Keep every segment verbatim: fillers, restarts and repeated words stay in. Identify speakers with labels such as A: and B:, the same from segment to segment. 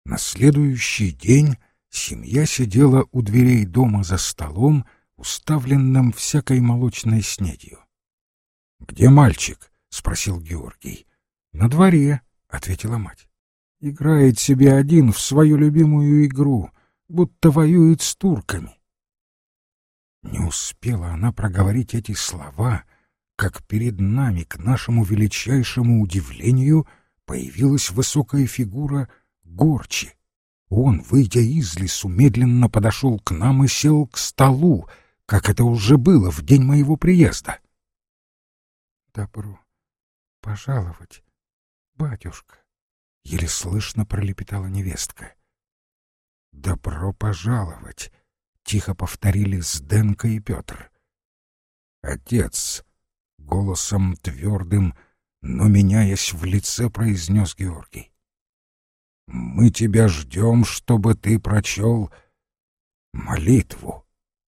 A: На следующий день семья сидела у дверей дома за столом, уставленным всякой молочной снедью. — Где мальчик? — спросил Георгий. — На дворе, — ответила мать. — Играет себе один в свою любимую игру, будто воюет с турками. Не успела она проговорить эти слова, как перед нами, к нашему величайшему удивлению, появилась высокая фигура Горчи. Он, выйдя из лесу, медленно подошел к нам и сел к столу, как это уже было в день моего приезда. — Добро пожаловать, батюшка, — еле слышно пролепетала невестка. — Добро пожаловать, — тихо повторили Зденка и Петр. — Отец, — голосом твердым, но меняясь в лице, произнес Георгий. — Мы тебя ждем, чтобы ты прочел молитву.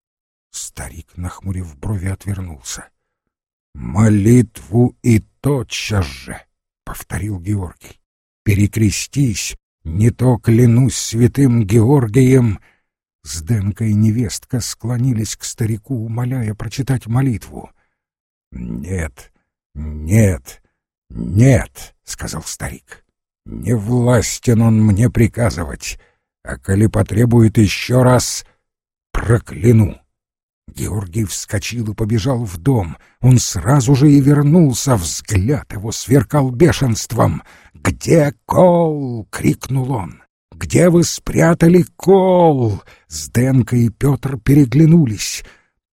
A: Старик, нахмурив брови, отвернулся. — Молитву и тотчас же, — повторил Георгий. — Перекрестись, не то клянусь святым Георгием. Зденка и невестка склонились к старику, умоляя прочитать молитву. — Нет, нет, нет, — сказал старик. — Не властен он мне приказывать, а коли потребует еще раз, прокляну. Георгий вскочил и побежал в дом. Он сразу же и вернулся, взгляд его сверкал бешенством. «Где кол?» — крикнул он. «Где вы спрятали кол?» Зденка и Петр переглянулись.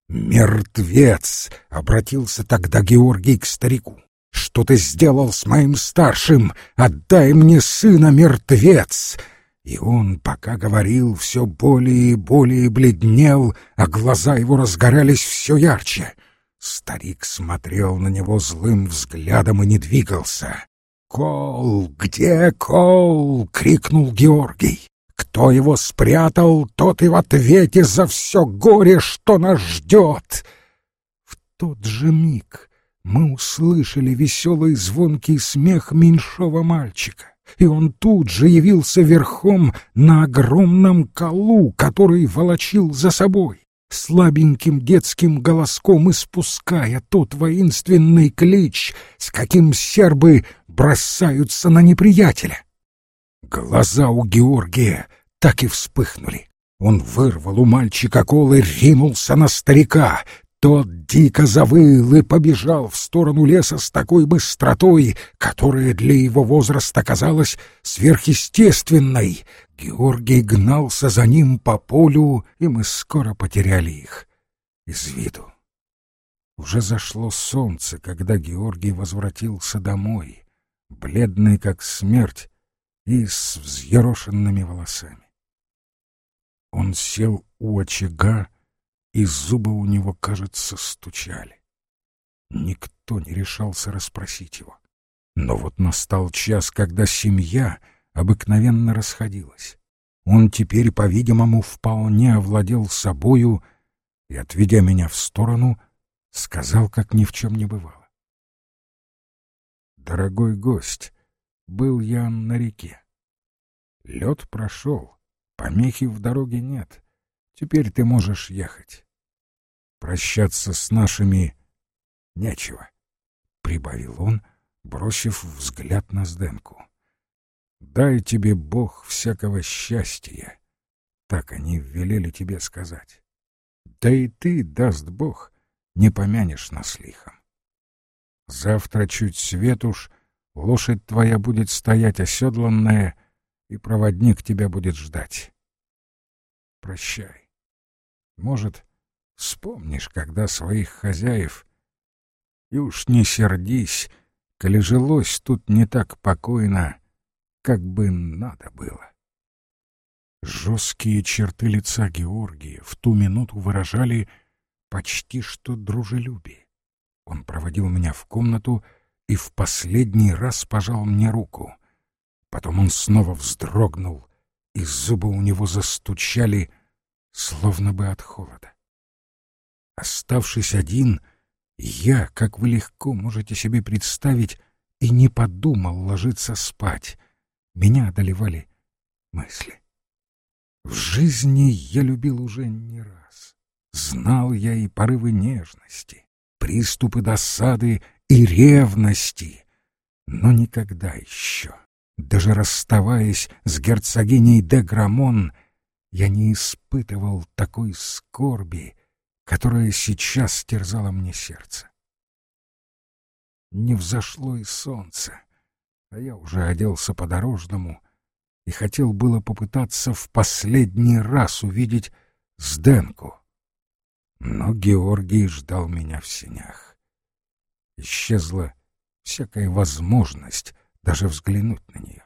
A: «Мертвец!» — обратился тогда Георгий к старику. «Что ты сделал с моим старшим? Отдай мне сына, мертвец!» И он, пока говорил, все более и более бледнел, а глаза его разгорались все ярче. Старик смотрел на него злым взглядом и не двигался. «Кол! Где кол?» — крикнул Георгий. «Кто его спрятал, тот и в ответе за все горе, что нас ждет!» В тот же миг мы услышали веселый звонкий смех меньшого мальчика, и он тут же явился верхом на огромном колу, который волочил за собой, слабеньким детским голоском испуская тот воинственный клич, с каким сербы бросаются на неприятеля. Глаза у Георгия так и вспыхнули. Он вырвал у мальчика кол и ринулся на старика. Тот дико завыл и побежал в сторону леса с такой быстротой, которая для его возраста казалась сверхъестественной. Георгий гнался за ним по полю, и мы скоро потеряли их из виду. Уже зашло солнце, когда Георгий возвратился домой, бледный как смерть и с взъерошенными волосами. Он сел у очага, и зубы у него, кажется, стучали. Никто не решался расспросить его. Но вот настал час, когда семья обыкновенно расходилась. Он теперь, по-видимому, вполне овладел собою и, отведя меня в сторону, сказал, как ни в чем не бывало: «Дорогой гость, был я на реке. Лед прошел, помехи в дороге нет. Теперь ты можешь ехать. Прощаться с нашими нечего», — прибавил он, бросив взгляд на Зденку. «Дай тебе Бог всякого счастья», — так они велели тебе сказать. Да и ты, даст Бог, не помянешь нас лихом. Завтра чуть свет уж, лошадь твоя будет стоять оседланная, и проводник тебя будет ждать. Прощай. Может, вспомнишь, когда своих хозяев, и уж не сердись, коли жилось тут не так покойно, как бы надо было». Жесткие черты лица Георгия в ту минуту выражали почти что дружелюбие. Он проводил меня в комнату и в последний раз пожал мне руку. Потом он снова вздрогнул, и зубы у него застучали, словно бы от холода. Оставшись один, я, как вы легко можете себе представить, и не подумал ложиться спать. Меня одолевали мысли. В жизни я любил уже не раз. Знал я и порывы нежности, приступы досады и ревности, но никогда еще, даже расставаясь с герцогиней де Грамон, я не испытывал такой скорби, которая сейчас терзала мне сердце. Не взошло и солнце, а я уже оделся по-дорожному и хотел было попытаться в последний раз увидеть Сденку. Но Георгий ждал меня в сенях. Исчезла всякая возможность даже взглянуть на нее.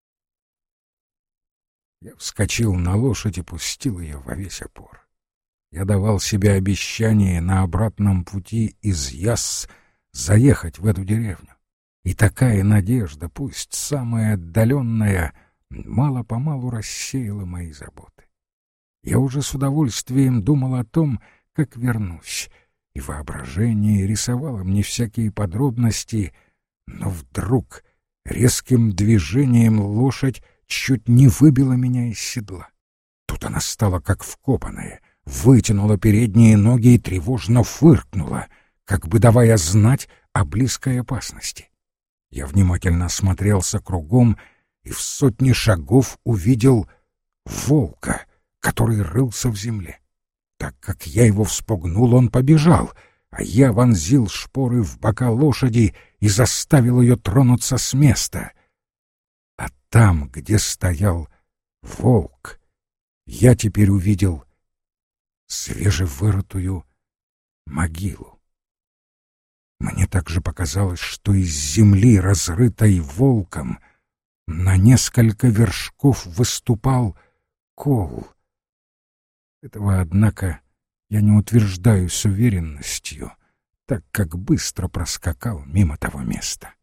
A: Я вскочил на лошадь и пустил ее во весь опор. Я давал себе обещание на обратном пути из Ясс заехать в эту деревню. И такая надежда, пусть самая отдаленная, мало-помалу рассеяла мои заботы. Я уже с удовольствием думал о том, как вернусь, и воображение рисовало мне всякие подробности, но вдруг резким движением лошадь чуть не выбила меня из седла. Тут она стала как вкопанная, вытянула передние ноги и тревожно фыркнула, как бы давая знать о близкой опасности. Я внимательно осмотрелся кругом и в сотни шагов увидел волка, который рылся в земле. Так как я его вспугнул, он побежал, а я вонзил шпоры в бока лошади и заставил ее тронуться с места. А там, где стоял волк, я теперь увидел свежевырытую могилу. Мне также показалось, что из земли, разрытой волком, на несколько вершков выступал кол. Этого, однако, я не утверждаю с уверенностью, так как быстро проскакал мимо того места.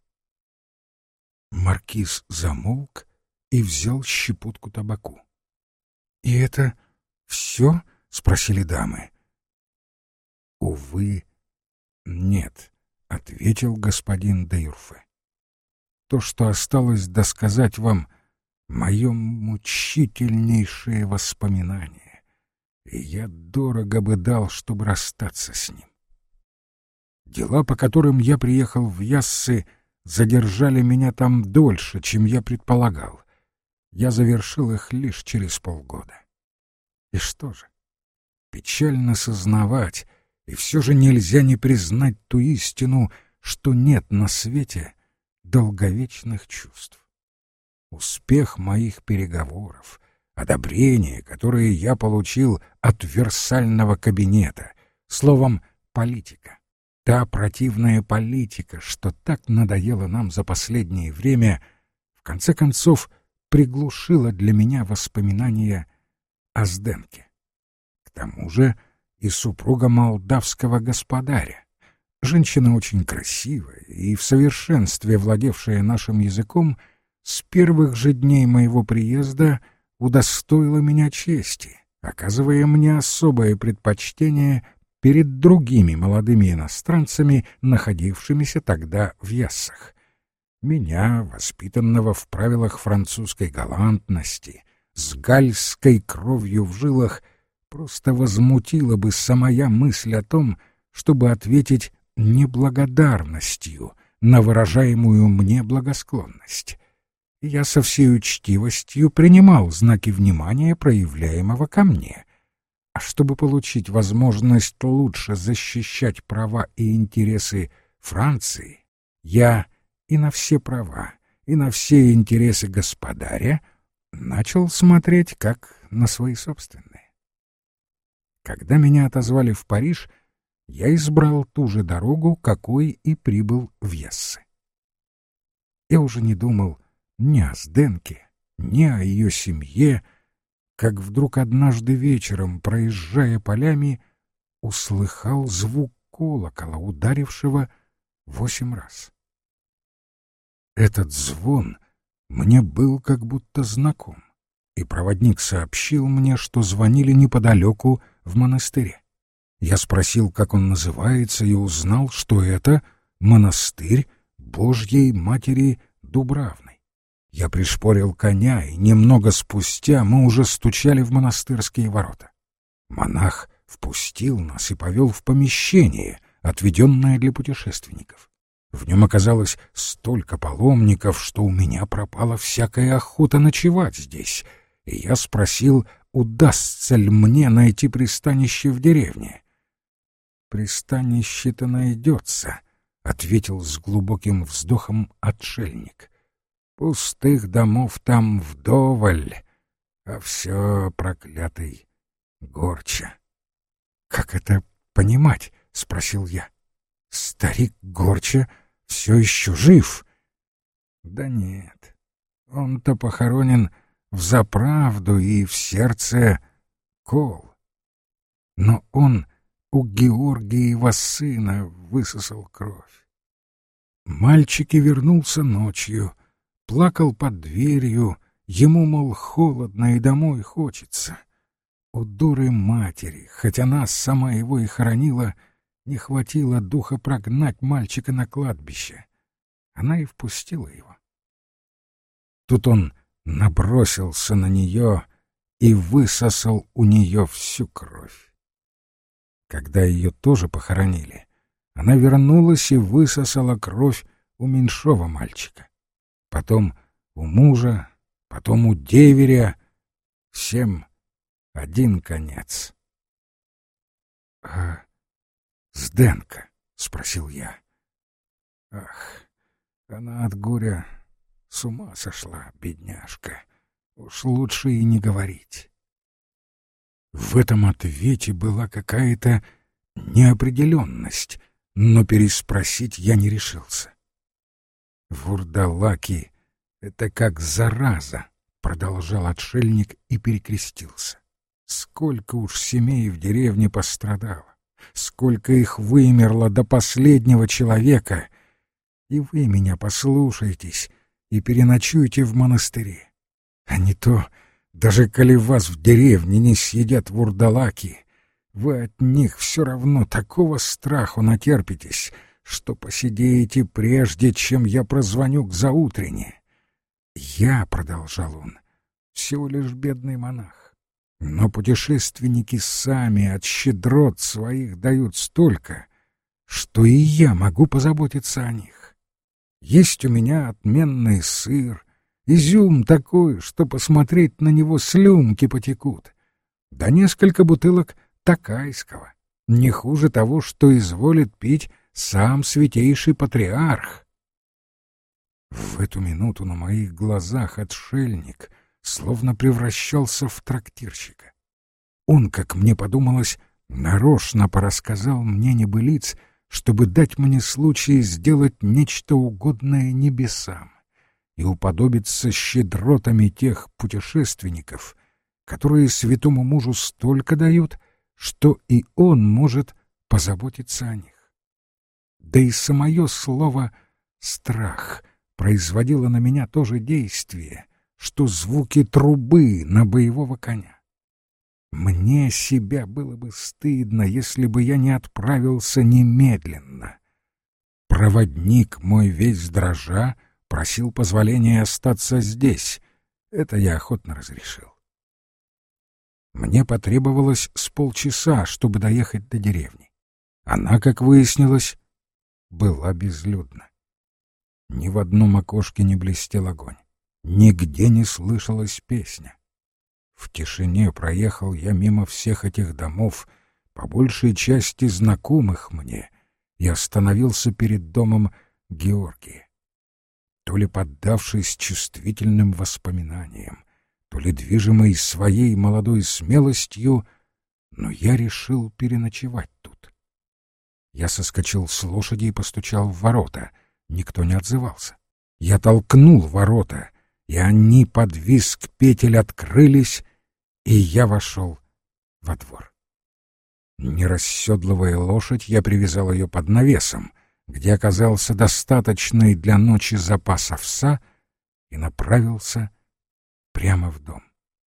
A: Маркиз замолк и взял щепотку табаку. — И это все? — спросили дамы. — Увы, нет, — ответил господин де Юрфе. — То, что осталось досказать вам, — мое мучительнейшее воспоминание. И я дорого бы дал, чтобы расстаться с ним. Дела, по которым я приехал в Яссы, задержали меня там дольше, чем я предполагал. Я завершил их лишь через полгода. И что же? Печально сознавать, и все же нельзя не признать ту истину, что нет на свете долговечных чувств. Успех моих переговоров, одобрение, которое я получил от Версального кабинета, словом, политика. Та противная политика, что так надоела нам за последнее время, в конце концов приглушила для меня воспоминания о Сденке. К тому же и супруга молдавского господаря, женщина очень красивая и в совершенстве владевшая нашим языком, с первых же дней моего приезда удостоила меня чести, оказывая мне особое предпочтение перед другими молодыми иностранцами, находившимися тогда в Яссах. Меня, воспитанного в правилах французской галантности, с гальской кровью в жилах, просто возмутила бы самая мысль о том, чтобы ответить неблагодарностью на выражаемую мне благосклонность. Я со всей учтивостью принимал знаки внимания, проявляемого ко мне. А чтобы получить возможность лучше защищать права и интересы Франции, я и на все права, и на все интересы господаря начал смотреть как на свои собственные. Когда меня отозвали в Париж, я избрал ту же дорогу, какой и прибыл в Яссы. Я уже не думал ни о Сденке, ни о ее семье, как вдруг однажды вечером, проезжая полями, услыхал звук колокола, ударившего восемь раз. Этот звон мне был как будто знаком, и проводник сообщил мне, что звонили неподалеку в монастыре. Я спросил, как он называется, и узнал, что это монастырь Божьей Матери Дубравны. Я пришпорил коня, и немного спустя мы уже стучали в монастырские ворота. Монах впустил нас и повел в помещение, отведенное для путешественников. В нем оказалось столько паломников, что у меня пропала всякая охота ночевать здесь, и я спросил, удастся ли мне найти пристанище в деревне. «Пристанище-то найдется», — ответил с глубоким вздохом отшельник. «Пустых домов там вдоволь, а все проклятый Горча». «Как это понимать?» — спросил я. «Старик Горча все еще жив?» «Да нет, он-то похоронен взаправду и в сердце кол. Но он у Георгиева сына высосал кровь. Мальчик и вернулся ночью, плакал под дверью, ему, мол, холодно и домой хочется. У дуры матери, хоть она сама его и хоронила, не хватило духа прогнать мальчика на кладбище. Она и впустила его. Тут он набросился на нее и высосал у нее всю кровь. Когда ее тоже похоронили, она вернулась и высосала кровь у меньшого мальчика. Потом у мужа, потом у деверя. Всем один конец. — А Зденка? — спросил я. — Ах, она от горя с ума сошла, бедняжка. Уж лучше и не говорить. В этом ответе была какая-то неопределенность, но переспросить я не решился. «Вурдалаки — это как зараза», — продолжал отшельник и перекрестился. «Сколько уж семей в деревне пострадало, сколько их вымерло до последнего человека, и вы меня послушайтесь и переночуйте в монастыре. А не то, даже коли вас в деревне не съедят вурдалаки, вы от них все равно такого страху натерпитесь, что посидеете прежде, чем я прозвоню к заутрене. Я, — продолжал он, — всего лишь бедный монах, но путешественники сами от щедрот своих дают столько, что и я могу позаботиться о них. Есть у меня отменный сыр, изюм такой, что посмотреть на него слюнки потекут, да несколько бутылок такайского, не хуже того, что изволит пить сам святейший патриарх. В эту минуту на моих глазах отшельник словно превращался в трактирщика. Он, как мне подумалось, нарочно порассказал мне небылиц, чтобы дать мне случай сделать нечто угодное небесам и уподобиться щедротами тех путешественников, которые святому мужу столько дают, что и он может позаботиться о них. Да и самое слово «страх» производило на меня то же действие, что звуки трубы на боевого коня. Мне себя было бы стыдно, если бы я не отправился немедленно. Проводник мой весь дрожа просил позволения остаться здесь. Это я охотно разрешил. Мне потребовалось с полчаса, чтобы доехать до деревни. Она, как выяснилось, была безлюдна. Ни в одном окошке не блестел огонь, нигде не слышалась песня. В тишине проехал я мимо всех этих домов, по большей части знакомых мне, и остановился перед домом Георгия. То ли поддавшись чувствительным воспоминаниям, то ли движимый своей молодой смелостью, но я решил переночевать тут. Я соскочил с лошади и постучал в ворота. Никто не отзывался. Я толкнул ворота, и они под визг петель открылись, и я вошел во двор. Не расседлывая лошадь, я привязал ее под навесом, где оказался достаточный для ночи запас овса, и направился прямо в дом.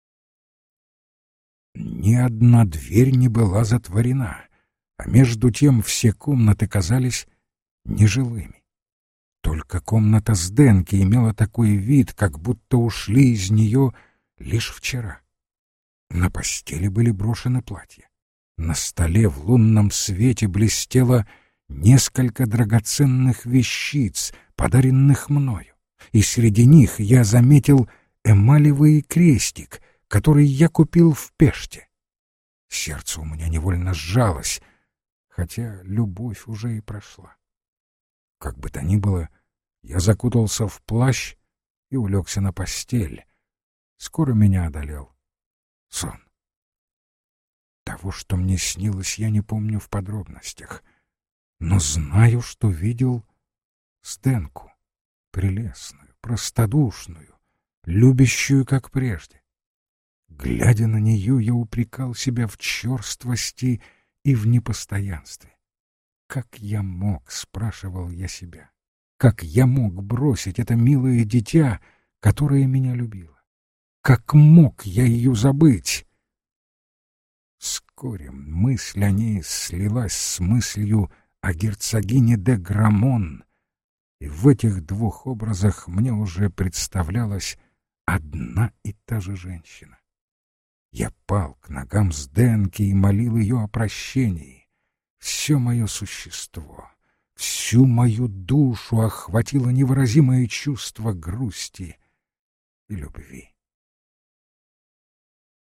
A: Ни одна дверь не была затворена, а между тем все комнаты казались нежилыми. Только комната Сденки имела такой вид, как будто ушли из нее лишь вчера. На постели были брошены платья. На столе в лунном свете блестело несколько драгоценных вещиц, подаренных мною, и среди них я заметил эмалевый крестик, который я купил в Пеште. Сердце у меня невольно сжалось, хотя любовь уже и прошла. Как бы то ни было, я закутался в плащ и улегся на постель. Скоро меня одолел сон. Того, что мне снилось, я не помню в подробностях, но знаю, что видел Сденку, прелестную, простодушную, любящую, как прежде. Глядя на нее, я упрекал себя в черствости и в непостоянстве. Как я мог, спрашивал я себя, как я мог бросить это милое дитя, которое меня любило? Как мог я ее забыть? Вскоре мысль о ней слилась с мыслью о герцогине де Грамон, и в этих двух образах мне уже представлялась одна и та же женщина. Я пал к ногам Сденки и молил ее о прощении. Все мое существо, всю мою душу охватило невыразимое чувство грусти и любви.